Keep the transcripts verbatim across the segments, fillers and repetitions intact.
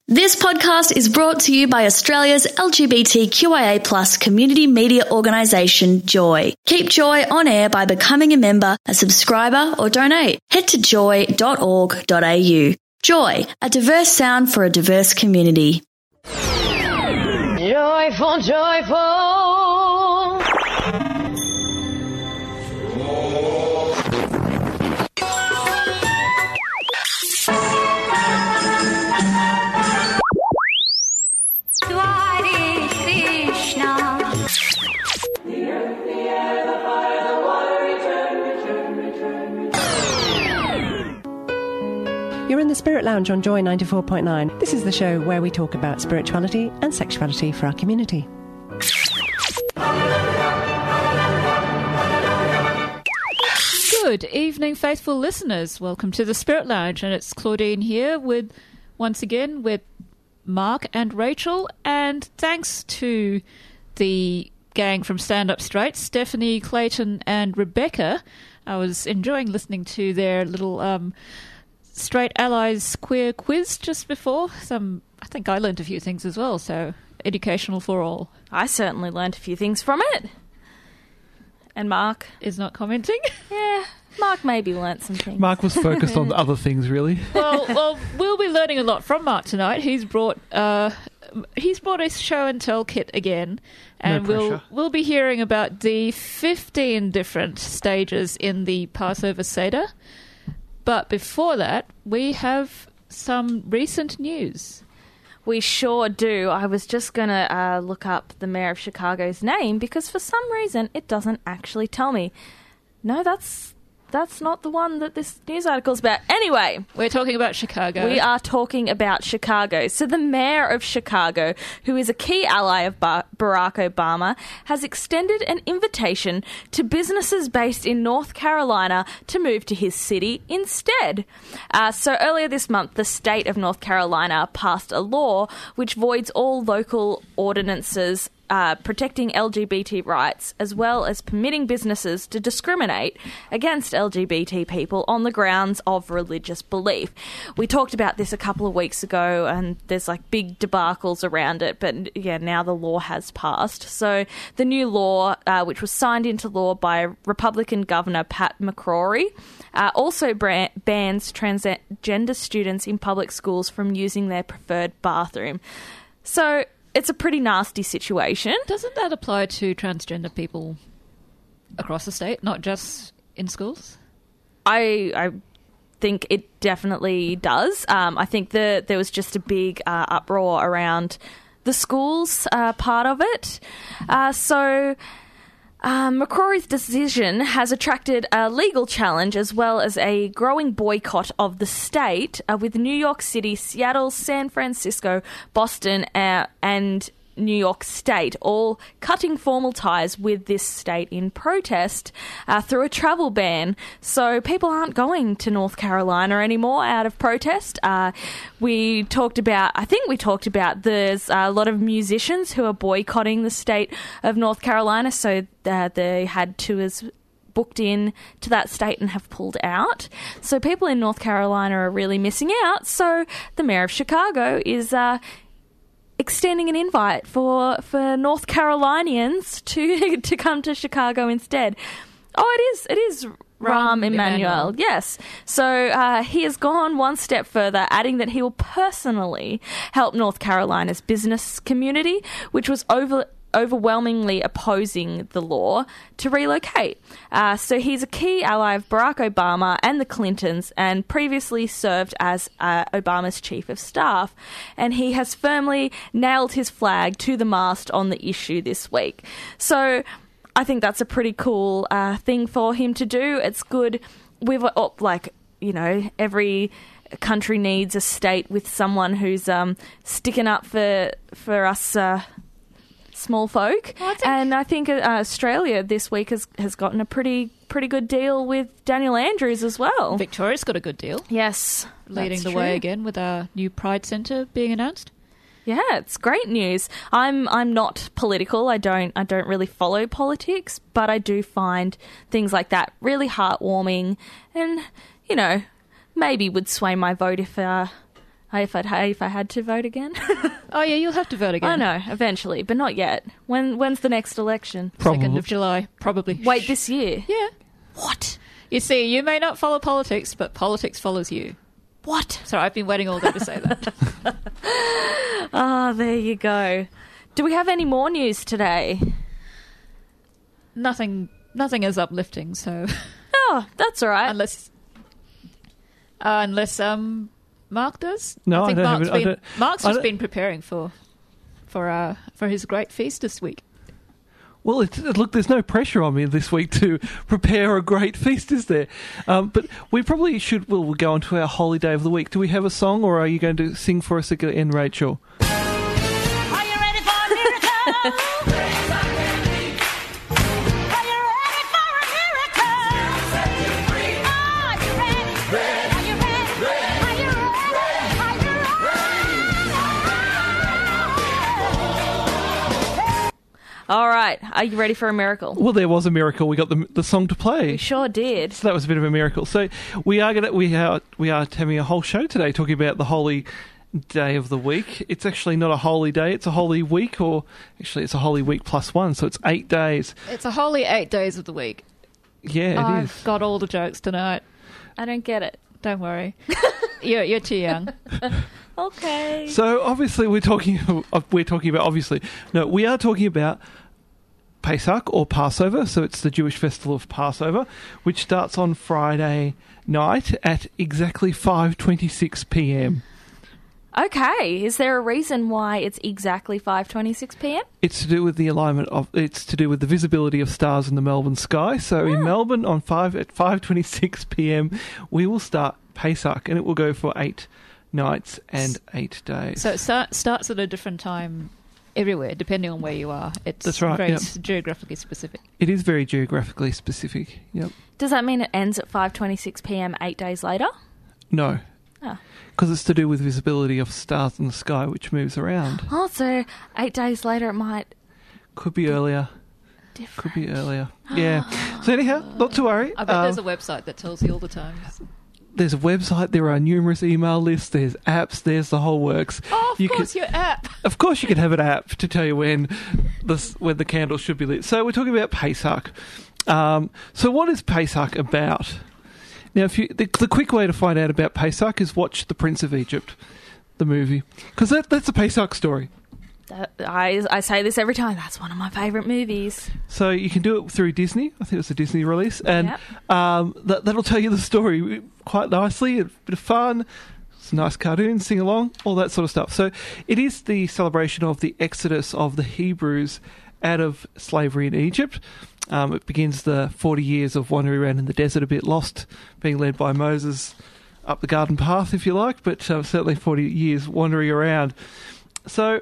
This podcast is brought to you by Australia's L G B T Q I A plus community media organisation, Joy. Keep Joy on air by becoming a member, a subscriber or donate. Head to joy dot org dot a u. Joy, a diverse sound for a diverse community. Joyful, joyful. You're in the Spirit Lounge on Joy ninety-four point nine. This is the show where we talk about spirituality and sexuality for our community. Good evening, faithful listeners. Welcome to the Spirit Lounge, and it's Claudine here with, once again, with Mark and Rachel, and thanks to the gang from Stand Up Straight, Stephanie, Clayton and Rebecca. I was enjoying listening to their little um, Straight Allies queer quiz just before. Some, I think I learned a few things as well, so educational for all. I certainly learned a few things from it. And Mark is not commenting. Yeah, Mark maybe learnt some things. Mark was focused on other things, really. Well, well, we'll be learning a lot from Mark tonight. He's brought uh, he's brought a show and tell kit again, and no we'll we'll be hearing about the fifteen different stages in the Passover Seder. But before that, we have some recent news. We sure do. I was just going to uh, look up the Mayor of Chicago's name because for some reason it doesn't actually tell me. No, that's that's not the one that this news article's about. Anyway. We're talking about Chicago. We are talking about Chicago. So the Mayor of Chicago, who is a key ally of Bar- Barack Obama, has extended an invitation to businesses based in North Carolina to move to his city instead. Uh, so earlier this month, the state of North Carolina passed a law which voids all local ordinances Uh, protecting L G B T rights, as well as permitting businesses to discriminate against L G B T people on the grounds of religious belief. We talked about this a couple of weeks ago, and there's like big debacles around it, but yeah, now the law has passed. So the new law, uh, which was signed into law by Republican Governor Pat McCrory, uh, also bra- bans transgender students in public schools from using their preferred bathroom. So it's a pretty nasty situation. Doesn't that apply to transgender people across the state, not just in schools? I I think it definitely does. Um, I think that there was just a big uh, uproar around the schools uh, part of it. Uh, so Um, McCrory's decision has attracted a legal challenge as well as a growing boycott of the state, uh, with New York City, Seattle, San Francisco, Boston, uh, and New York State all cutting formal ties with this state in protest uh, through a travel ban. So people aren't going to North Carolina anymore out of protest. Uh, we talked about, I think we talked about there's a lot of musicians who are boycotting the state of North Carolina, so uh, they had tours booked in to that state and have pulled out. So people in North Carolina are really missing out. So the Mayor of Chicago is Uh, extending an invite for, for North Carolinians to to come to Chicago instead. Oh, it is, it is Rahm Emanuel, yes. So uh, he has gone one step further, adding that he will personally help North Carolina's business community, which was over overwhelmingly opposing the law, to relocate. Uh, so he's a key ally of Barack Obama and the Clintons, and previously served as uh, Obama's chief of staff. And he has firmly nailed his flag to the mast on the issue this week. So I think that's a pretty cool uh, thing for him to do. It's good. We've oh, like, you know, every country needs a state with someone who's um, sticking up for for us Uh, small folk, well, I think- and I think uh, Australia this week has, has gotten a pretty pretty good deal with Daniel Andrews as well. Victoria's got a good deal. Yes, leading the true. way again with our new Pride Centre being announced. Yeah, it's great news. I'm I'm not political. I don't I don't really follow politics, but I do find things like that really heartwarming, and you know, maybe would sway my vote if uh, If I if I had to vote again. Oh yeah, you'll have to vote again. I know, eventually, but not yet. When when's the next election? Probably. Second of July, probably. Wait, this year? Yeah. What? You see, you may not follow politics, but politics follows you. What? So I've been waiting all day to say that. Ah, oh, there you go. Do we have any more news today? Nothing. Nothing is uplifting. So. Oh, that's all right. Unless. Uh, unless um. Mark does? No, I think I don't Mark's have it. I been, don't- Mark's I just don't- been preparing for for uh, for his great feast this week. Well, it's, look, there's no pressure on me this week to prepare a great feast, is there? Um, but we probably should, well, we'll go on to our holy day of the week. Do we have a song, or are you going to sing for us again, Rachel? Are you ready for a miracle? Are you ready for a miracle? Are you ready? Are you ready? Are you ready? Are you ready? All right. Are you ready for a miracle? Well, there was a miracle. We got the the song to play. We sure did. So that was a bit of a miracle. So we are gonna we are we are having a whole show today talking about the holy day of the week. It's actually not a holy day; it's a holy week, or actually, it's a holy week plus one. So it's eight days. It's a holy eight days of the week. Yeah, it I've is. got all the jokes tonight. I don't get it. Don't worry. you're you're too young. Okay. So obviously, we're talking we're talking about obviously no, we are talking about Pesach or Passover. So it's the Jewish festival of Passover, which starts on Friday night at exactly five twenty-six p.m. Okay. Is there a reason why it's exactly five twenty-six p.m.? It's to do with the alignment of. It's to do with the visibility of stars in the Melbourne sky. So in Melbourne, on five at five twenty six p.m, we will start Pesach, and it will go for eight nights and eight days. So it start, starts at a different time everywhere, depending on where you are. It's That's right, very yep. s- geographically specific. It is very geographically specific. Yep. Does that mean it ends at five twenty-six p.m. eight days later? No, Oh. because it's to do with visibility of stars in the sky, which moves around. Oh, so eight days later it might Could be earlier. differ. Could be earlier. Yeah. So anyhow, not to worry. I bet Um, there's a website that tells you all the times. there's a website. There are numerous email lists. There's apps. There's the whole works. Oh, of You course, could- your app. Of course, you can have an app to tell you when the when the candle should be lit. So we're talking about Pesach. Um, so what is Pesach about? Now, if you the, the quick way to find out about Pesach is watch The Prince of Egypt, the movie, because that that's a Pesach story. That- I, I say this every time. That's one of my favourite movies. So you can do it through Disney. I think it was a Disney release, and Yep. um, that that'll tell you the story quite nicely. A bit of fun. It's a nice cartoon, sing along, all that sort of stuff. So it is the celebration of the exodus of the Hebrews out of slavery in Egypt. Um, it begins the forty years of wandering around in the desert, a bit lost, being led by Moses up the garden path, if you like, but uh, certainly forty years wandering around. So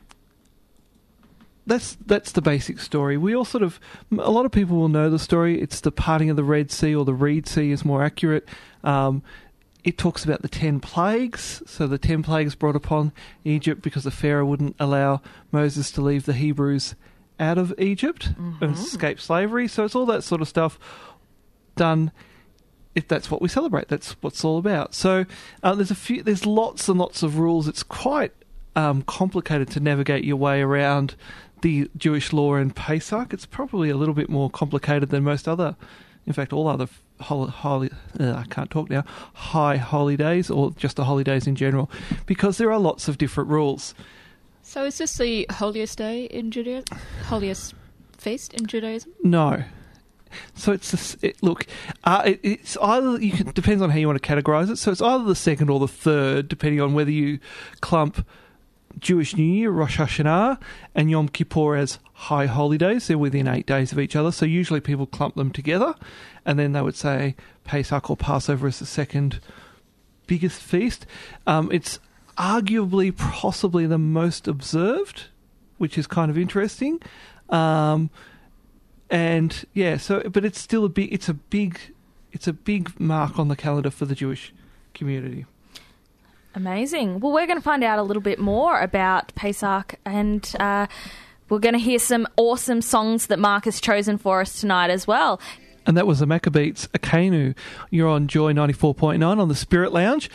that's that's the basic story. We all sort of, a lot of people will know the story. It's the parting of the Red Sea, or the Reed Sea is more accurate. Um, it talks about the ten plagues. So the ten plagues brought upon Egypt because the Pharaoh wouldn't allow Moses to leave the Hebrews out of Egypt and escape slavery. So it's all that sort of stuff done. If that's what we celebrate, that's what it's all about. So uh, there's a few, there's lots and lots of rules. It's quite um, complicated to navigate your way around the Jewish law and Pesach. It's probably a little bit more complicated than most other, in fact, all other holy, holy uh, I can't talk now, high holidays, or just the holidays in general, because there are lots of different rules. So is this the holiest day in Judaism? Holiest feast in Judaism? No. So it's this, it, look, uh, it, it's either you can depends on how you want to categorise it. So it's either the second or the third, depending on whether you clump Jewish New Year, Rosh Hashanah, and Yom Kippur as high holidays. They're within eight days of each other. So usually people clump them together, and then they would say Pesach or Passover is the second biggest feast. Um, it's arguably possibly the most observed, which is kind of interesting. Um, and yeah, so but it's still a big it's a big it's a big mark on the calendar for the Jewish community. Amazing. Well, we're going to find out a little bit more about Pesach, and uh, we're going to hear some awesome songs that Mark has chosen for us tonight as well. And that was the Maccabeats Akenu. You're on Joy ninety-four point nine on the Spirit Lounge.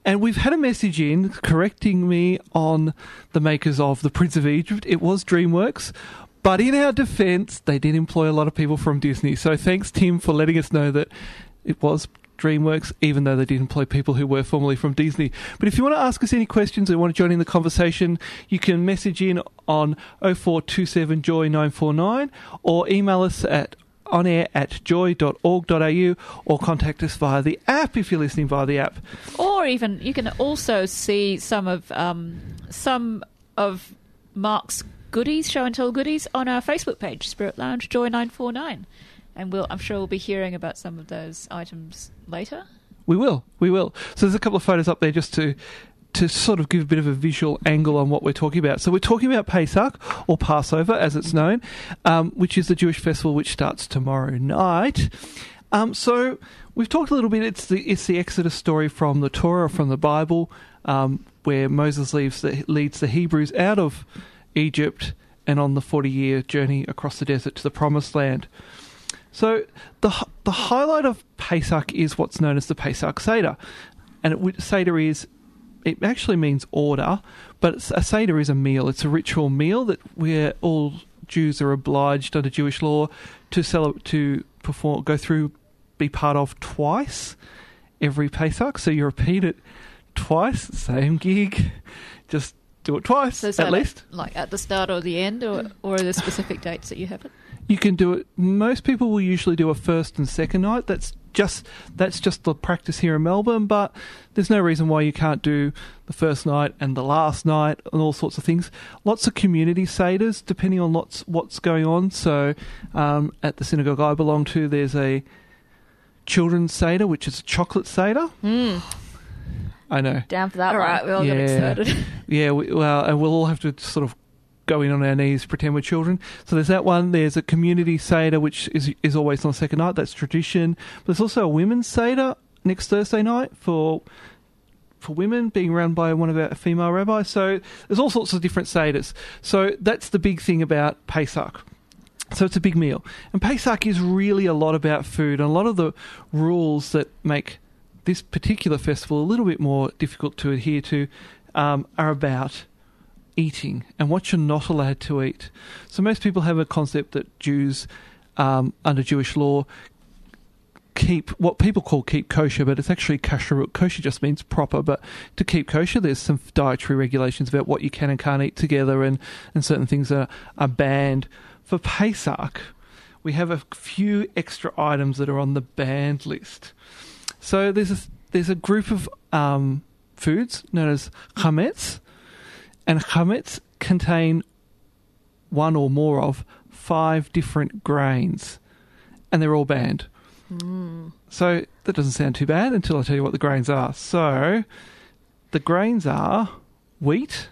And we've had a message in correcting me on the makers of The Prince of Egypt. It was DreamWorks. But in our defence, they did employ a lot of people from Disney. So thanks, Tim, for letting us know that it was DreamWorks, even though they did employ people who were formerly from Disney. But if you want to ask us any questions or want to join in the conversation, you can message in on oh four two seven joy nine four nine or email us at onair at joy dot org dot a u or contact us via the app if you're listening via the app. Or even you can also see some of um, some of Mark's goodies, show and tell goodies, on our Facebook page, Spirit Lounge Joy nine four nine. And we'll, I'm sure we'll be hearing about some of those items later. We will, we will. So there's a couple of photos up there just to to sort of give a bit of a visual angle on what we're talking about. So we're talking about Pesach, or Passover as it's known, um, which is the Jewish festival which starts tomorrow night. Um, so we've talked a little bit, it's the it's the Exodus story from the Torah, from the Bible, um, where Moses leaves the, leads the Hebrews out of Egypt and on the forty-year journey across the desert to the Promised Land. So the the highlight of Pesach is what's known as the Pesach Seder. And it, Seder is, it actually means order, but it's, a Seder is a meal. It's a ritual meal that where all Jews are obliged under Jewish law to celebrate, to perform, go through, be part of twice every Pesach. So you repeat it twice, same gig, just do it twice So is at that least. Like at the start or the end, or, or are there specific dates that you have it? You can do it. Most people will usually do a first and second night. That's just that's just the practice here in Melbourne. But there's no reason why you can't do the first night and the last night and all sorts of things. Lots of community seders, depending on lots what's going on. So um, at the synagogue I belong to, there's a children's seder, which is a chocolate seder. Mm. I know. Down for that All one. right, we all got Yeah. excited. Yeah. We, well, and we'll all have to sort of go in on our knees, pretend we're children. So there's that one. There's a community Seder, which is is always on the second night. That's tradition. But there's also a women's Seder next Thursday night for for women, being run by one of our female rabbis. So there's all sorts of different Seders. So that's the big thing about Pesach. So it's a big meal. And Pesach is really a lot about food. And a lot of the rules that make this particular festival a little bit more difficult to adhere to um, are about eating and what you're not allowed to eat. So most people have a concept that Jews, um, under Jewish law, keep what people call keep kosher, but it's actually kasher. Kosher just means proper, but to keep kosher, there's some dietary regulations about what you can and can't eat together, and, and certain things are, are banned. For Pesach, we have a few extra items that are on the banned list. So there's a, there's a group of um, foods known as chametz, and chametz contain one or more of five different grains, and they're all banned. Mm. So that doesn't sound too bad until I tell you what the grains are. So the grains are wheat,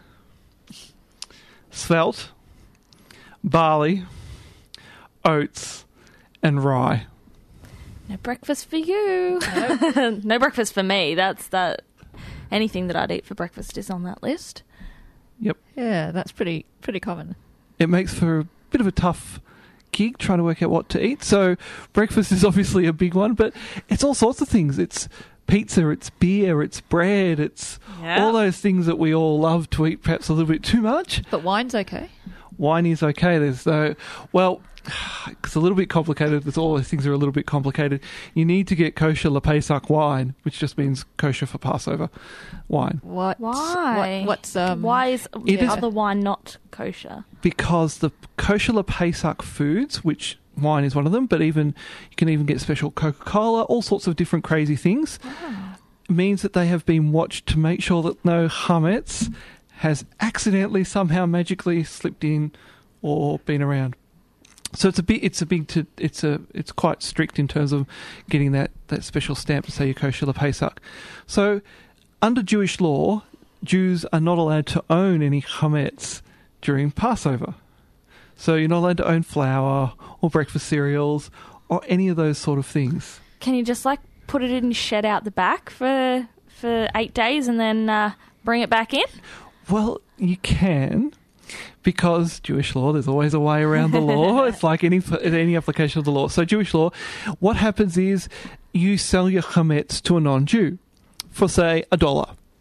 spelt, barley, oats, and rye. No breakfast for you. No. No breakfast for me. That's that. Anything that I'd eat for breakfast is on that list. Yep. Yeah, that's pretty pretty common. It makes for a bit of a tough gig trying to work out what to eat. So breakfast is obviously a big one, but it's all sorts of things. It's pizza, it's beer, it's bread, it's Yeah. all those things that we all love to eat perhaps a little bit too much. But wine's okay. Wine is okay. There's no, well, it's a little bit complicated. There's all those things are a little bit complicated. You need to get kosher Le Pesach wine, which just means kosher for Passover wine. What? Why? What, what's um? Why is It the is- other wine not kosher? Because the kosher Le Pesach foods, which wine is one of them, but even you can even get special Coca-Cola, all sorts of different crazy things, means that they have been watched to make sure that no chametz has accidentally somehow magically slipped in or been around. So it's a bit, it's a big, to, it's a, it's quite strict in terms of getting that, that special stamp to say you're kosher Le Pesach. So under Jewish law, Jews are not allowed to own any chametz during Passover. So you're not allowed to own flour or breakfast cereals or any of those sort of things. Can you just like put it in shed out the back for for eight days and then uh, bring it back in? Well, you can, because Jewish law, there's always a way around the law. It's like any any application of the law. So Jewish law, what happens is you sell your chametz to a non-Jew for, say, a dollar.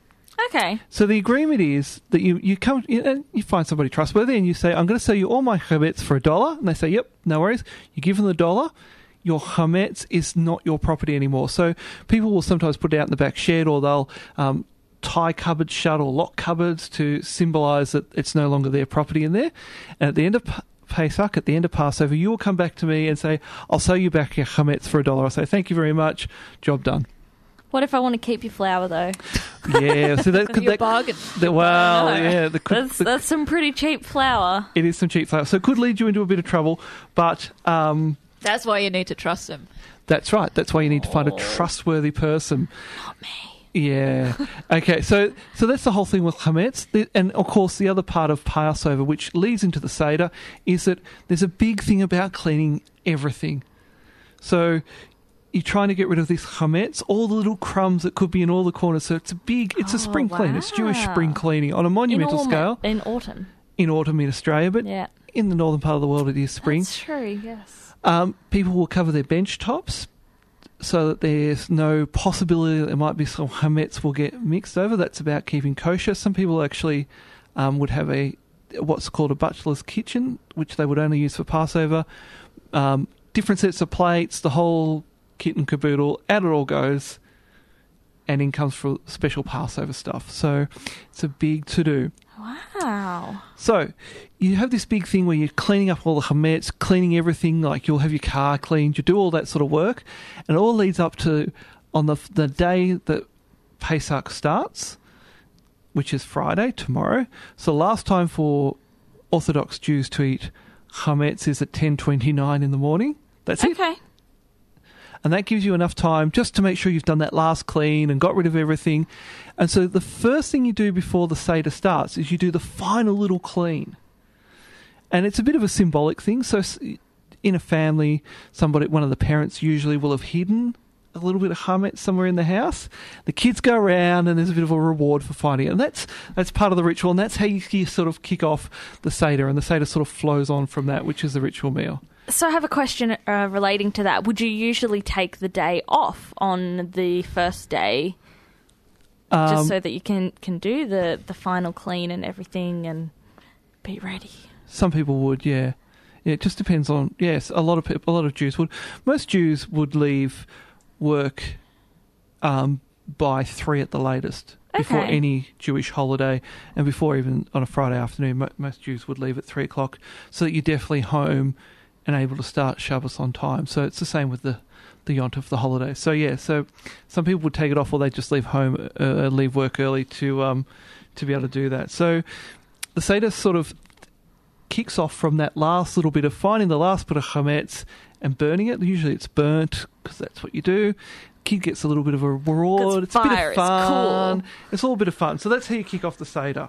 Okay. So the agreement is that you, you come you, know, you find somebody trustworthy and you say, I'm going to sell you all my chametz for a dollar. And they say, yep, no worries. You give them the dollar. Your chametz is not your property anymore. So people will sometimes put it out in the back shed, or they'll um, tie cupboards shut or lock cupboards to symbolise that it's no longer their property in there. And at the end of Pesach, at the end of Passover, you will come back to me and say, I'll sell you back your chametz for a dollar. I'll say, thank you very much. Job done. What if I want to keep your flour, though? Yeah, so that could Your that, bargain. that well, No. yeah, the, could, That's, the, that's some pretty cheap flour. it is some cheap flour, so it could lead you into a bit of trouble. But um, That's why you need to trust him. that's right. That's why you need to find a Oh. trustworthy person. Not me. Yeah. Okay. So so that's the whole thing with chametz, The- and of course the other part of Passover, which leads into the Seder, is that there's a big thing about cleaning everything. So you're trying to get rid of this chametz, all the little crumbs that could be in all the corners. So it's a big, it's a Oh, spring clean. It's Jewish wow. spring cleaning on a monumental in scale In autumn. in autumn in Australia, but Yeah. in the northern part of the world it is spring. That's true, yes. Um, people will cover their bench tops so that there's no possibility that there might be some chametz will get mixed over. That's about keeping kosher. Some people actually um, would have a what's called a butler's kitchen, which they would only use for Passover. Um, different sets of plates, the whole kit and caboodle, out it all goes, and in comes for special Passover stuff. So it's a big to-do. Wow. So you have this big thing where you're cleaning up all the chametz, cleaning everything, like you'll have your car cleaned, you do all that sort of work, and it all leads up to on the the day that Pesach starts, which is Friday, tomorrow. So last time for Orthodox Jews to eat chametz is at ten twenty-nine in the morning. That's it. Okay. And that gives you enough time just to make sure you've done that last clean and got rid of everything. And so the first thing you do before the Seder starts is you do the final little clean. And it's a bit of a symbolic thing. So s- in a family, somebody, one of the parents usually will have hidden a little bit of chametz somewhere in the house. The kids go around and there's a bit of a reward for finding it. And that's that's part of the ritual. And that's how you, you sort of kick off the Seder. And the Seder sort of flows on from that, which is the ritual meal. So I have a question uh, relating to that. Would you usually take the day off on the first day Um, just so that you can, can do the, the final clean and everything and be ready? Some people would, yeah. Yeah, it just depends on. Yes, a lot of people, a lot of Jews would. Most Jews would leave work um, by three at the latest before Okay. any Jewish holiday, and before even on a Friday afternoon. Mo- most Jews would leave at three o'clock, so that you're definitely home and able to start Shabbos on time. So it's the same with the the Yontif, the holiday. So yeah, so some people would take it off, or they just leave home, uh, leave work early to um to be able to do that. So the Seder sort of kicks off from that last little bit of finding the last bit of chametz and burning it. Usually it's burnt because that's what you do. Kid gets a little bit of a reward. It's It's a bit fire, of it's fun. cool. It's all a bit of fun. So that's how you kick off the Seder.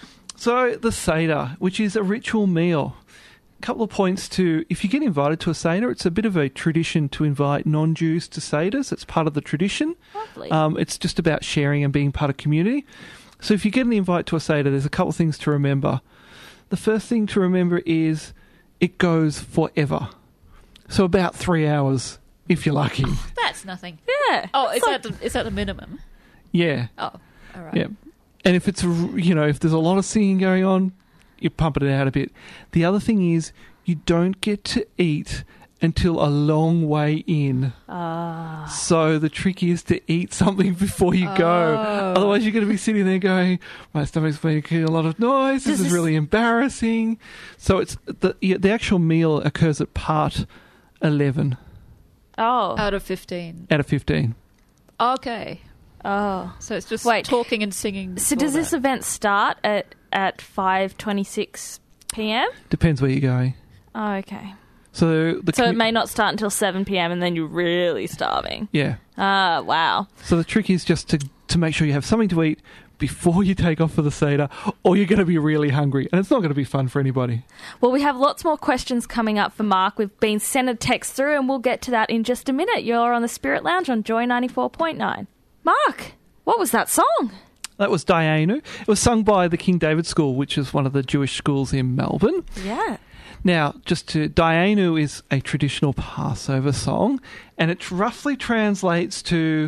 So the Seder, which is a ritual meal. A couple of points to, if you get invited to a Seder, it's a bit of a tradition to invite non-Jews to Seders. It's part of the tradition. Lovely. Um, it's just about sharing and being part of community. So if you get an invite to a Seder, there's a couple of things to remember. The first thing to remember is it goes forever. So about three hours, if you're lucky. That's nothing. yeah. Oh, It's is like- that the, is that the minimum? Yeah, Oh, all right. yeah. And if it's, a- you know, if there's a lot of singing going on, you're pumping it out a bit. The other thing is you don't get to eat until a long way in. Ah. So the trick is to eat something before you go. Oh. Otherwise, you're going to be sitting there going, "My stomach's making a lot of noise. This Does is this- really embarrassing." So it's the yeah, the actual meal occurs at part eleven Oh. Out of fifteen. out of fifteen. Okay. oh. So it's just Wait. talking and singing. So before does this that. event start at, at five twenty-six p.m.? Depends where you're going. Oh, okay. So the So it commu- may not start until seven p.m. and then you're really starving. yeah. Ah, wow. So the trick is just to to make sure you have something to eat before you take off for the Seder, or you're going to be really hungry, and it's not going to be fun for anybody. Well, we have lots more questions coming up for Mark. We've been sent a text through, and we'll get to that in just a minute. You're on the Spirit Lounge on Joy ninety-four point nine. Mark, what was that song? That was Dayenu. It was sung by the King David School, which is one of the Jewish schools in Melbourne. Yeah. Now, just to Dayenu is a traditional Passover song, and it roughly translates to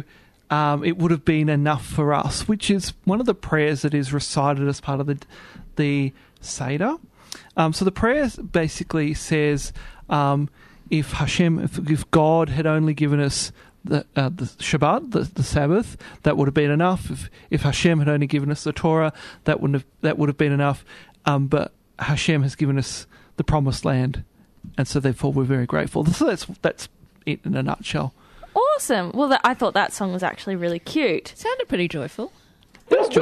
um, it would have been enough for us, which is one of the prayers that is recited as part of the the Seder. Um, so the prayer basically says, um, if Hashem, if, if God had only given us the, uh, the Shabbat, the, the Sabbath, that would have been enough. If, if Hashem had only given us the Torah, that wouldn't have that would have been enough. Um, but Hashem has given us the Promised Land, and so therefore we're very grateful. So that's that's it in a nutshell. Awesome. Well, that, I thought that song was actually really cute. Sounded pretty joyful. It was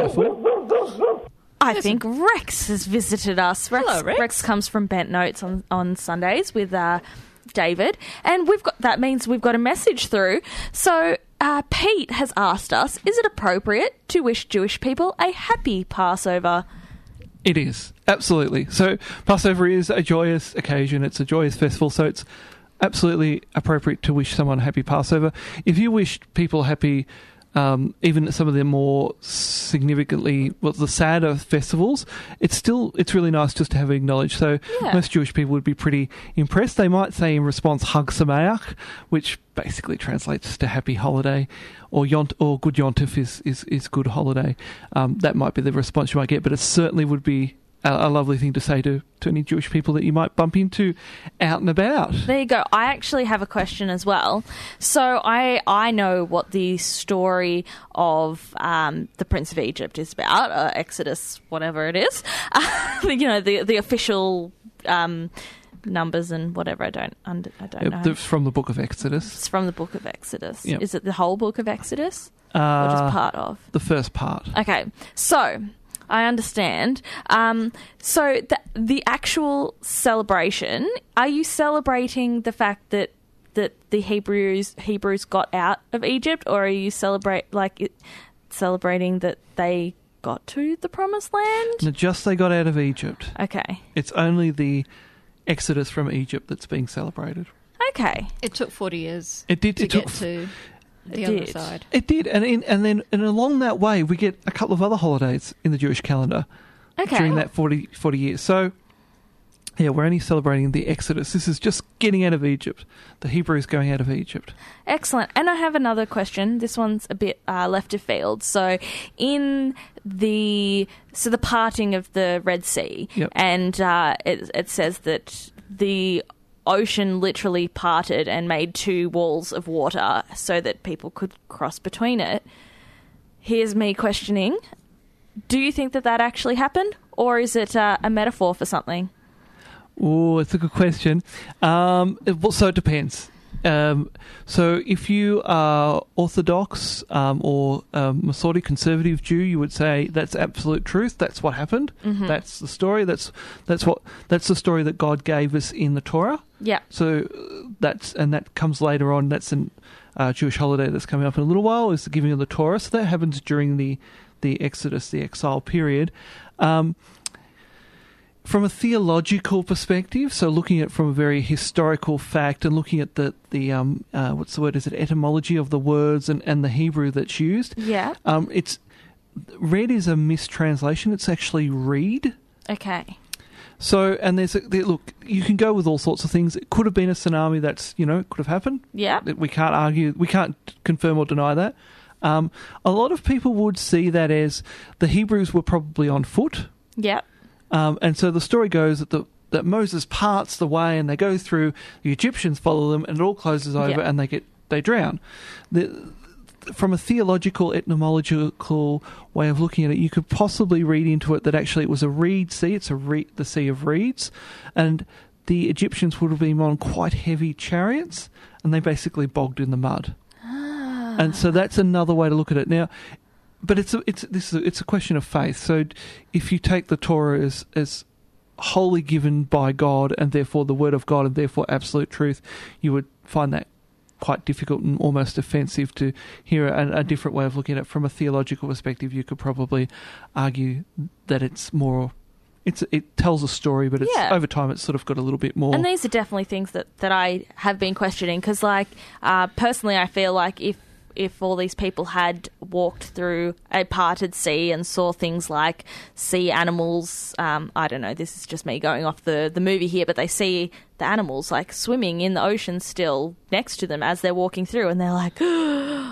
joyful. I think Rex has visited us. Rex, Hello, Rex. comes from Bent Notes on, on Sundays with uh, David, and we've got that means we've got a message through. So uh, Pete has asked us, is it appropriate to wish Jewish people a happy Passover? It is, absolutely. So Passover is a joyous occasion. It's a joyous festival, so it's absolutely appropriate to wish someone a happy Passover. If you wished people happy, um, even some of the more significantly, well, the sadder festivals, it's still, it's really nice just to have it acknowledged. So Yeah. most Jewish people would be pretty impressed. They might say in response, Chag Sameach, which basically translates to happy holiday, or Yont, or Good Yontif is, is, is good holiday. Um, that might be the response you might get, but it certainly would be a, a lovely thing to say to, to any Jewish people that you might bump into out and about. There you go. I actually have a question as well. So I I know what the story of um, the Prince of Egypt is about, uh, Exodus, whatever it is. Uh, you know, the the official um, numbers and whatever. I don't under, I don't Uh, know. the- from the book of Exodus. It's from the book of Exodus. Yep. Is it the whole book of Exodus, or Uh, just part of? the first part. Okay, so I understand. Um, so the, the actual celebration, are you celebrating the fact that that the Hebrews Hebrews got out of Egypt, or are you celebrate like it, celebrating that they got to the Promised Land? No, just they got out of Egypt. Okay, It's only the Exodus from Egypt that's being celebrated. okay, It took forty years It did. to It get took. to the It other did. side. It did, and in, and then and along that way, we get a couple of other holidays in the Jewish calendar okay. during that forty, forty years. So, yeah, we're only celebrating the Exodus. This is just getting out of Egypt. The Hebrews going out of Egypt. Excellent. And I have another question. This one's a bit uh, left of field. So, in the so the parting of the Red Sea, Yep. and uh, it, it says that the ocean literally parted and made two walls of water so that people could cross between it. Here's me questioning: do you think that that actually happened, or is it uh, a metaphor for something? Oh, it's a good question. Um, it, well, so it depends. Um, so if you are Orthodox um, or um, Masorti conservative Jew, you would say that's absolute truth. That's what happened. Mm-hmm. That's the story. That's that's what that's the story that God gave us in the Torah. Yeah. So uh, that's and that comes later on. That's a uh, Jewish holiday that's coming up in a little while. Is the giving of the Torah. So that happens during the the Exodus, the exile period. Um, From a theological perspective, so looking at it from a very historical fact and looking at the, the um, uh, what's the word, is it etymology of the words and, and the Hebrew that's used, Yeah. um, it's read is a mistranslation. It's actually read. Okay. So, and there's a, there, look, you can go with all sorts of things. It could have been a tsunami that's, you know, could have happened. Yeah. We can't argue, we can't confirm or deny that. Um, a lot of people would see that as the Hebrews were probably on foot. Yeah. Um, and so the story goes that the that Moses parts the way and they go through. The Egyptians follow them, and it all closes over, Yeah. and they get they drown. The, from a theological, etymological way of looking at it, you could possibly read into it that actually it was a reed sea. It's a re- the Sea of Reeds, and the Egyptians would have been on quite heavy chariots, and they basically bogged in the mud. And so that's another way to look at it. Now, but it's a, it's this is a, it's a question of faith. So if you take the Torah as as wholly given by God and therefore the word of God and therefore absolute truth, you would find that quite difficult and almost offensive to hear a, a different way of looking at it. From a theological perspective, you could probably argue that it's more. It's it tells a story, but it's Yeah. over time it's sort of got a little bit more. And these are definitely things that, that I have been questioning because, like, uh, personally, I feel like if if all these people had walked through a parted sea and saw things like sea animals, um, I don't know, this is just me going off the, the movie here, but they see the animals, like, swimming in the ocean still next to them as they're walking through, and they're like, oh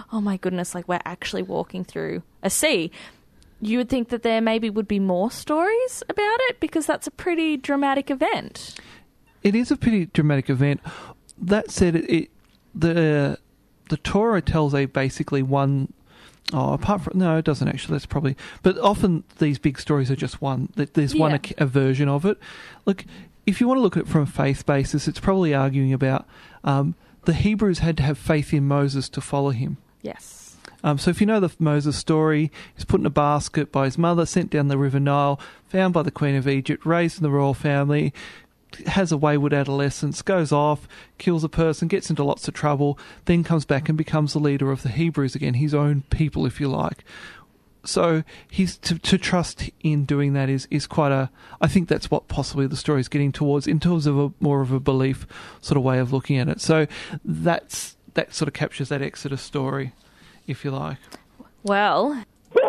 oh my goodness, like we're actually walking through a sea. You would think that there maybe would be more stories about it because that's a pretty dramatic event. It is a pretty dramatic event. That said, it, it the the Torah tells a basically one. Oh, apart from no, it doesn't actually. That's probably. But often these big stories are just one. There's one Yeah. a, a version of it. Look, if you want to look at it from a faith basis, it's probably arguing about um, the Hebrews had to have faith in Moses to follow him. Yes. Um, so if you know the Moses story, he's put in a basket by his mother, sent down the River Nile, found by the Queen of Egypt, raised in the royal family, has a wayward adolescence, goes off, kills a person, gets into lots of trouble, then comes back and becomes the leader of the Hebrews again, his own people, if you like. So he's to, to trust in doing that is, is quite a... I think that's what possibly the story is getting towards in terms of a more of a belief sort of way of looking at it. So that's that sort of captures that Exodus story, if you like. Well,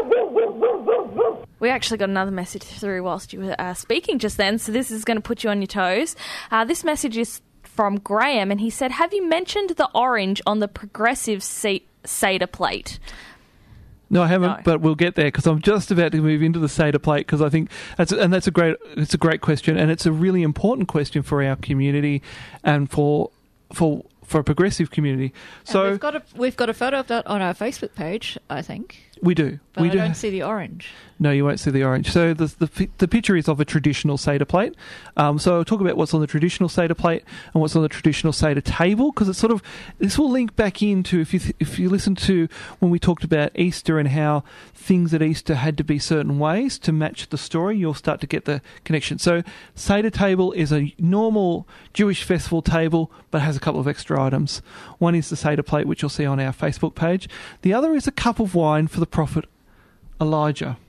we actually got another message through whilst you were uh, speaking just then, so this is going to put you on your toes. Uh, this message is from Graham, and he said, have you mentioned the orange on the progressive se- Seder plate? No, I haven't, No. but we'll get there because I'm just about to move into the Seder plate because I think that's and that's a great it's a great question and it's a really important question for our community and for for for a progressive community. And So we've got a we've got a photo of that on our Facebook page, I think, we do but we I do. don't see the orange. No, you won't see the orange. So the the, fi- the picture is of a traditional Seder plate. Um, so I'll talk about what's on the traditional Seder plate and what's on the traditional Seder table because it's sort of this will link back into if you th- if you listen to when we talked about Easter and how things at Easter had to be certain ways to match the story. You'll start to get the connection. So Seder table is a normal Jewish festival table, but has a couple of extra items. One is the Seder plate, which you'll see on our Facebook page. The other is a cup of wine for the prophet Elijah.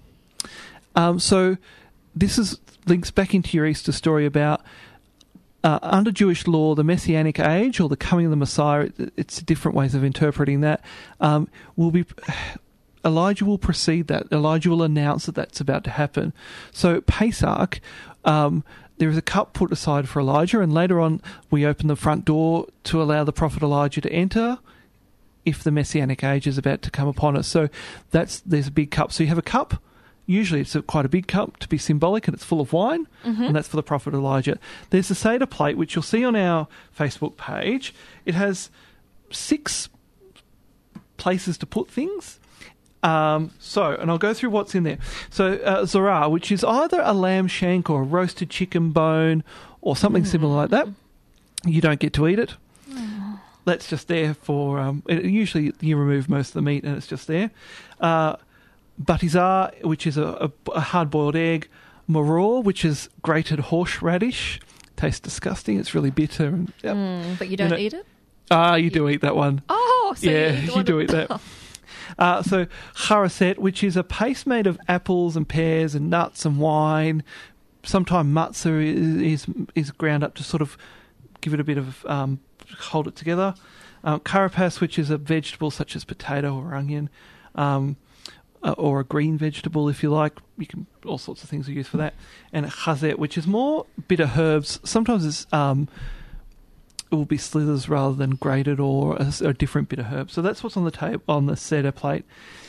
Um, so this is links back into your Easter story about uh, under Jewish law, the Messianic age or the coming of the Messiah. It, it's different ways of interpreting that. Um, will be Elijah will precede that. Elijah will announce that that's about to happen. So Pesach, um, there is a cup put aside for Elijah, and later on we open the front door to allow the prophet Elijah to enter if the Messianic age is about to come upon us. So that's there's a big cup. So you have a cup. Usually it's a, quite a big cup to be symbolic and it's full of wine, Mm-hmm. and that's for the prophet Elijah. There's the Seder plate, which you'll see on our Facebook page. It has six places to put things. Um, so, and I'll go through what's in there. So, uh, Zorah, which is either a lamb shank or a roasted chicken bone or something similar like that. You don't get to eat it. That's just there for... Um, it, usually you remove most of the meat and it's just there. Uh, Batizar, which is a, a, a hard-boiled egg. Maror, which is grated horseradish. Tastes disgusting. It's really bitter. And, yep. But you don't know- eat it? Ah, you do eat that one. Oh, so Yeah, you, eat the you one do eat that. Uh, so charaset, which is a paste made of apples and pears and nuts and wine. Sometimes matzah is, is is ground up to sort of give it a bit of um, hold it together. Uh, carapace, which is a vegetable such as potato or onion, um, uh, or a green vegetable if you like. You can all sorts of things are used for that. And chazet, which is more bitter herbs. Sometimes it's um, it will be slithers rather than grated or a, a different bit of herb. So that's what's on the table on the Seder plate.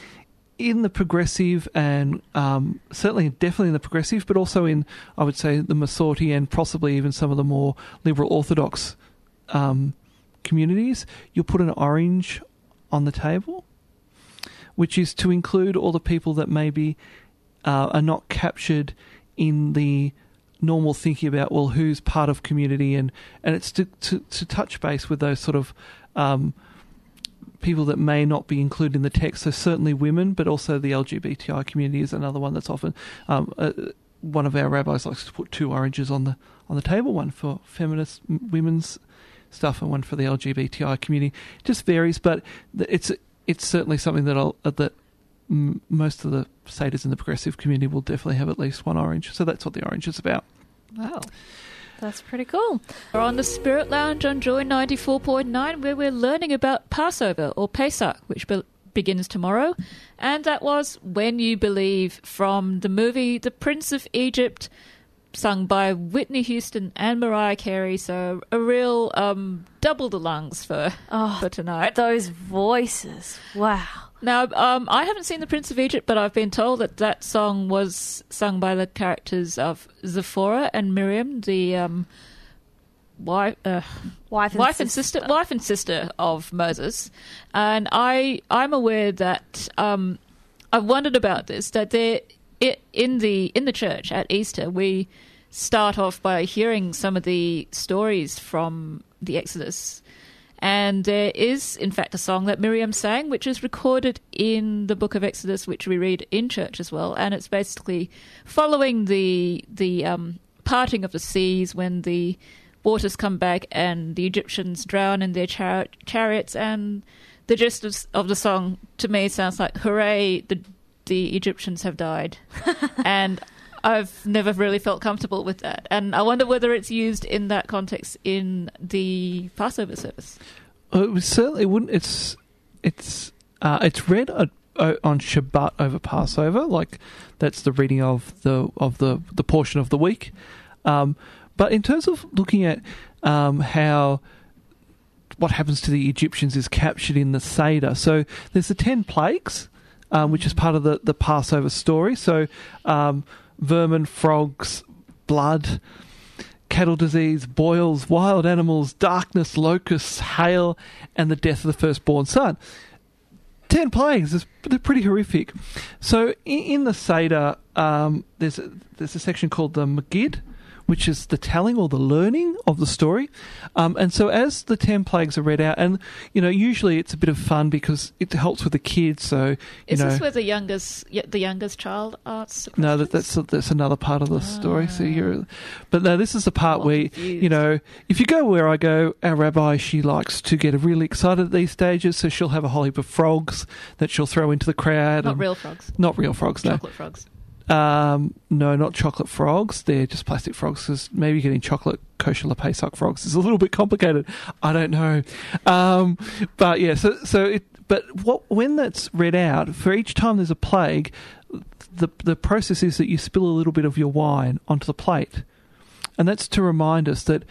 In the progressive and um, certainly definitely in the progressive, but also in I would say the Masorti and possibly even some of the more liberal Orthodox um, communities, you'll put an orange on the table, which is to include all the people that maybe uh, are not captured in the normal thinking about, well, who's part of community, and, and it's to, to, to touch base with those sort of um, people that may not be included in the text. So certainly women, but also the L G B T I community is another one that's often um, uh, one of our rabbis likes to put two oranges on the on the table, one for feminist m- women's stuff and one for the L G B T I community. It just varies, but th- it's it's certainly something that I'll, uh, that m- most of the Seders in the progressive community will definitely have at least one orange. So that's what the orange is about. Wow. That's pretty cool. We're on the Spirit Lounge on Joy ninety-four point nine, where we're learning about Passover, or Pesach, which be- begins tomorrow. And that was When You Believe from the movie The Prince of Egypt, sung by Whitney Houston and Mariah Carey. So a real um, double the lungs for Oh, for tonight. Those voices. Wow. Now, um, I haven't seen The Prince of Egypt, but I've been told that that song was sung by the characters of Zipporah and Miriam, the um, wife, uh, Wife and wife and sister. sister, wife and sister of Moses. And I, I'm aware that um, I've wondered about this. That there, it, in the in the church at Easter, we start off by hearing some of the stories from the Exodus. And there is, in fact, a song that Miriam sang, which is recorded in the book of Exodus, which we read in church as well. And it's basically following the the um, parting of the seas when the waters come back and the Egyptians drown in their char- chariots. And the gist of, of the song, to me, sounds like, hooray, the, the Egyptians have died. And I've never really felt comfortable with that. And I wonder whether it's used in that context in the Passover service. Uh, It was certainly wouldn't. It's it's uh, it's read uh, uh, on Shabbat over Passover, like that's the reading of the of the, the portion of the week. Um, but in terms of looking at um, how what happens to the Egyptians is captured in the Seder, so there's the ten plagues, um, which is part of the, the Passover story. So um, vermin, frogs, blood, cattle disease, boils, wild animals, darkness, locusts, hail, and the death of the firstborn son. Ten plagues, is- they're pretty horrific. So in, in the Seder, um, there's, a, there's a section called the Megid, which is the telling or the learning of the story. Um, and so as the ten plagues are read out, and, you know, usually it's a bit of fun because it helps with the kids, so, you Is know... this where the youngest y- the youngest child asks the No, that, questions? that's that's another part of the story. So you're, but no, this is the part I'm where confused. you know, if you go where I go, our rabbi, she likes to get really excited at these stages, so she'll have a whole heap of frogs that she'll throw into the crowd. Not and- real frogs. not real frogs. No, Chocolate frogs. um, no, not chocolate frogs. They're just plastic frogs. Because maybe getting chocolate kosher Le Pesach frogs is a little bit complicated. I don't know, um, but yeah. So so it. But what when that's read out, for each time there's a plague, the the process is that you spill a little bit of your wine onto the plate, and that's to remind us that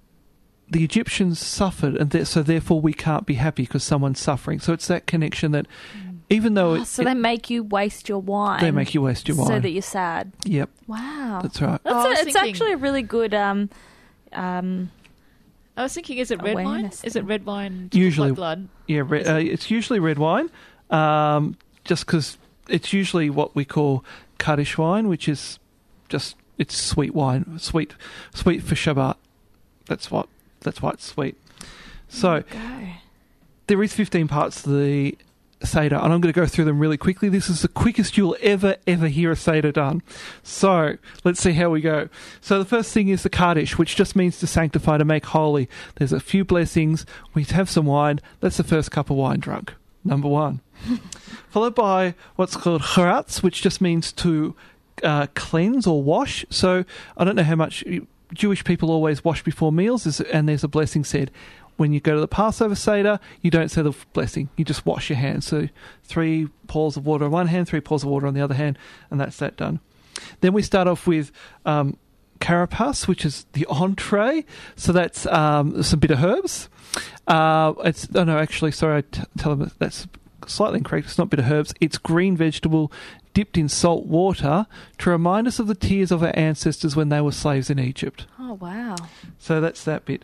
the Egyptians suffered, and that, so therefore we can't be happy because someone's suffering. So it's that connection that even though Oh, it, so it- they make you waste your wine. they make you waste your wine, So that you're sad. yep, Wow. that's right. That's Oh, I a, was it's thinking- actually a really good... Um, um, I was thinking, is it red wine? Awareness Is it red wine? Usually- like blood? Yeah, re- uh, it's usually red wine, um, just because it's usually what we call Kaddish wine, which is just it's sweet wine, sweet, sweet for Shabbat. That's what. That's why it's sweet. So go. there is fifteen parts to the Seder, and I'm going to go through them really quickly. This is the quickest you'll ever, ever hear a Seder done. So let's see how we go. So the first thing is the Kaddish, which just means to sanctify, to make holy. There's a few blessings. We have some wine. That's the first cup of wine drunk. Number one. Followed by what's called charatz, which just means to uh, cleanse or wash. So I don't know how much Jewish people always wash before meals, is- and there's a blessing said. When you go to the Passover Seder, you don't say the blessing. You just wash your hands. So three pours of water on one hand, three pours of water on the other hand, and that's that done. Then we start off with um, carapace, which is the entree. So that's um, some bitter herbs. Uh, it's oh no, actually, sorry, I t- tell them that's slightly incorrect. It's not bitter herbs. It's green vegetable dipped in salt water to remind us of the tears of our ancestors when they were slaves in Egypt. Oh, wow. So that's that bit.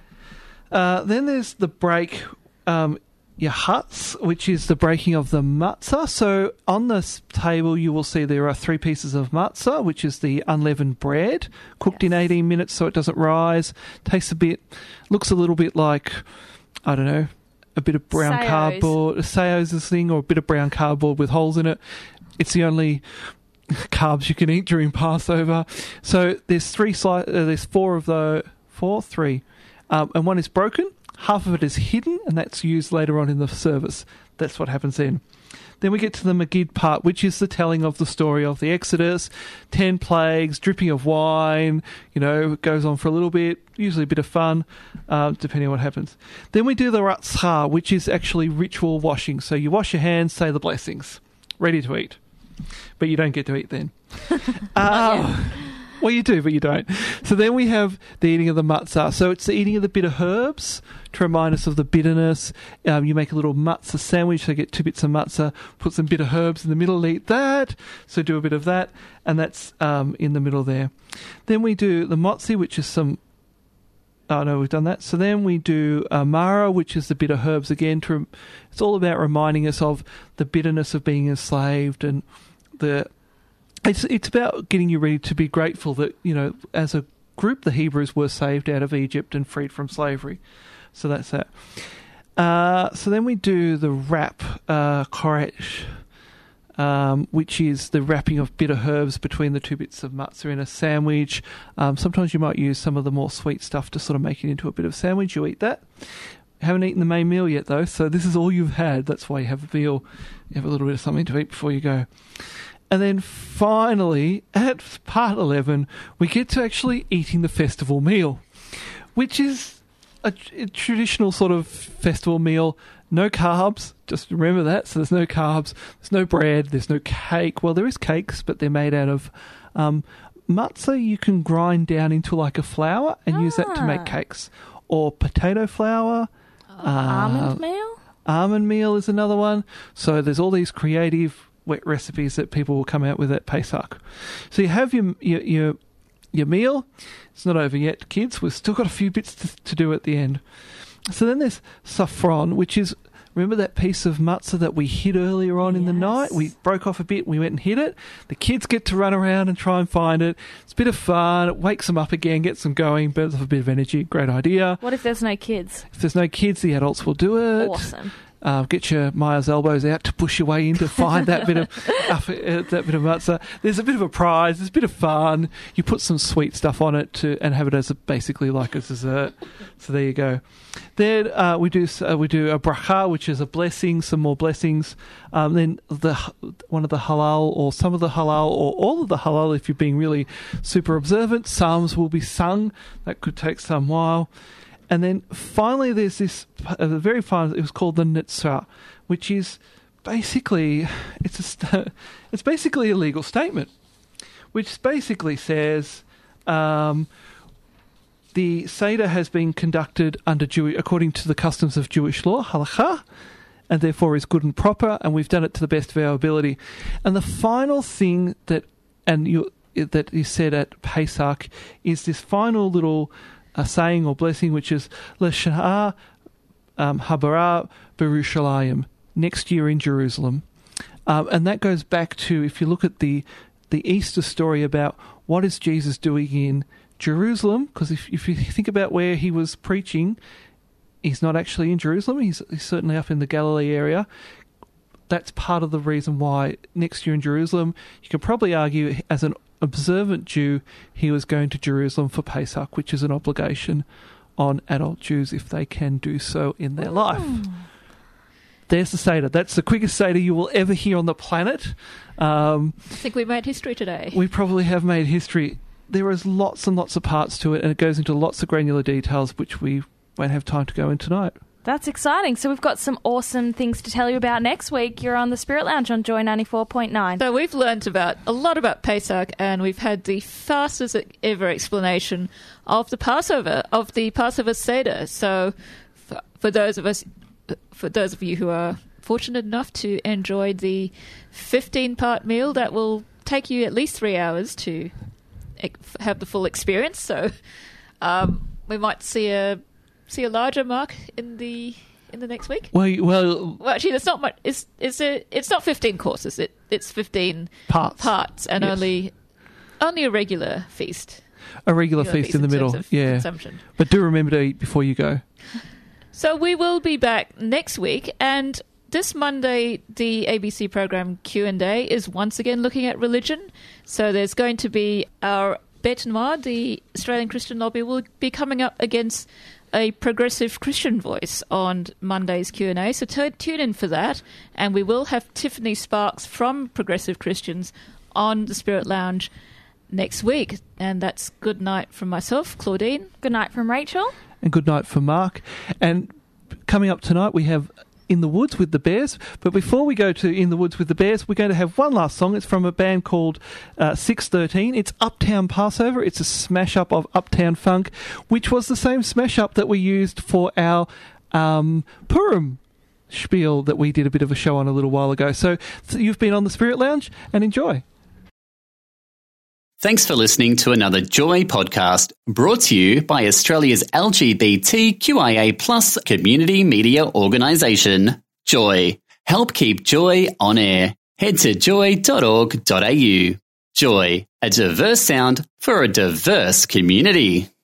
Uh, then there's the break, um, yahatz, which is the breaking of the matzah. So on this table, you will see there are three pieces of matzah, which is the unleavened bread, cooked in Yes. eighteen minutes so it doesn't rise. Tastes a bit, looks a little bit like, I don't know, a bit of brown Sayos. cardboard. Sayos this thing, or a bit of brown cardboard with holes in it. It's the only carbs you can eat during Passover. So there's three sli- uh, there's four of the four, three. Um, and one is broken, half of it is hidden, and that's used later on in the service. That's what happens then. Then we get to the Megid part, which is the telling of the story of the Exodus, ten plagues, dripping of wine, you know, it goes on for a little bit, usually a bit of fun, uh, depending on what happens. Then we do the Ratzah, which is actually ritual washing. So you wash your hands, say the blessings, ready to eat. But you don't get to eat then. uh, Well, you do, but you don't. So then we have the eating of the matzah. So it's the eating of the bitter herbs to remind us of the bitterness. Um, you make a little matzah sandwich. So you get two bits of matzah, put some bitter herbs in the middle, eat that. So do a bit of that, and that's um, in the middle there. Then we do the motzi, which is some... Oh, no, we've done that. So then we do uh, mara, which is the bitter herbs again. To, it's all about reminding us of the bitterness of being enslaved, and the... It's it's about getting you ready to be grateful that, you know, as a group, the Hebrews were saved out of Egypt and freed from slavery. So that's that. Uh, so then we do the wrap, uh, koresh, um, which is the wrapping of bitter herbs between the two bits of matzah in a sandwich. Um, sometimes you might use some of the more sweet stuff to sort of make it into a bit of a sandwich. You eat that. Haven't eaten the main meal yet, though, so this is all you've had. That's why you have a meal. You have a little bit of something to eat before you go. And then finally, at part eleven, we get to actually eating the festival meal, which is a, a traditional sort of festival meal. No carbs, just remember that. So there's no carbs, there's no bread, there's no cake. Well, there is cakes, but they're made out of um, matzah. You can grind down into like a flour and ah. use that to make cakes. Or potato flour. Oh, uh, almond meal? Almond meal is another one. So there's all these creative wet recipes that people will come out with at Pesach. So you have your your your, your meal. It's not over yet, kids. We've still got a few bits to, to do at the end. So then there's saffron, which is, remember that piece of matzah that we hid earlier on in the Yes. night? We broke off a bit, we went and hid it. The kids get to run around and try and find it. It's a bit of fun. It wakes them up again, gets them going, burns off a bit of energy. Great idea. What if there's no kids? If there's no kids, the adults will do it. Awesome. Uh, get your Maya's elbows out to push your way in to find that bit of uh, that bit of matzah. There's a bit of a prize. There's a bit of fun. You put some sweet stuff on it to and have it as a, basically like a dessert. So there you go. Then uh, we do uh, we do a bracha, which is a blessing, some more blessings. Um, then the one of the halal or some of the halal or all of the halal, if you're being really super observant. Psalms will be sung. That could take some while. And then finally, there's this uh, very fun. It was called the Nitzah, which is basically it's a st- it's basically a legal statement, which basically says um, the Seder has been conducted under Jew- according to the customs of Jewish law, halakha, and therefore is good and proper, and we've done it to the best of our ability. And the final thing that and you that is said at Pesach is this final little a saying or blessing, which is L'shana um, habara b'Yerushalayim, next year in Jerusalem. Um, and that goes back to, if you look at the the Easter story about what is Jesus doing in Jerusalem, because if, if you think about where he was preaching, he's not actually in Jerusalem, he's, he's certainly up in the Galilee area. That's part of the reason why next year in Jerusalem, you can probably argue as an observant Jew, he was going to Jerusalem for Pesach, which is an obligation on adult Jews if they can do so in their life. There's the Seder. That's the quickest Seder you will ever hear on the planet. Um, I think we made history today. we probably have made history. There is lots and lots of parts to it, and it goes into lots of granular details, which we won't have time to go in tonight. That's exciting. So we've got some awesome things to tell you about next week. You're on the Spirit Lounge on Joy ninety-four point nine. So we've learned about a lot about Pesach, and we've had the fastest ever explanation of the Passover, of the Passover Seder. So for, for those of us, for those of you who are fortunate enough to enjoy the fifteen-part meal, that will take you at least three hours to have the full experience. So um, we might see a see a larger mark in the in the next week. Well, you- well, Well, actually, there's not much. It's it's a it's not fifteen courses. It it's fifteen parts. parts, and Yes. only only a regular feast. A regular Regular feast in the terms middle, of yeah. consumption. But do remember to eat before you go. So we will be back next week, and this Monday, the A B C program Q and A is once again looking at religion. So there's going to be our Bête Noire, the Australian Christian lobby, will be coming up against a progressive Christian voice on Monday's Q and A. So t- tune in for that, and we will have Tiffany Sparks from Progressive Christians on the Spirit Lounge next week. And that's good night from myself, Claudine. Good night from Rachel. And good night for Mark. And coming up tonight, we have In the Woods with the Bears. But before we go to In the Woods with the Bears, we're going to have one last song. It's from a band called uh, six thirteen. It's Uptown Passover. It's a smash-up of Uptown Funk, which was the same smash-up that we used for our um, Purim spiel that we did a bit of a show on a little while ago. So, so you've been on the Spirit Lounge, and enjoy. Thanks for listening to another Joy podcast brought to you by Australia's L G B T Q I A plus community media organisation, Joy. Help keep Joy on air. Head to joy dot org dot a u. Joy, a diverse sound for a diverse community.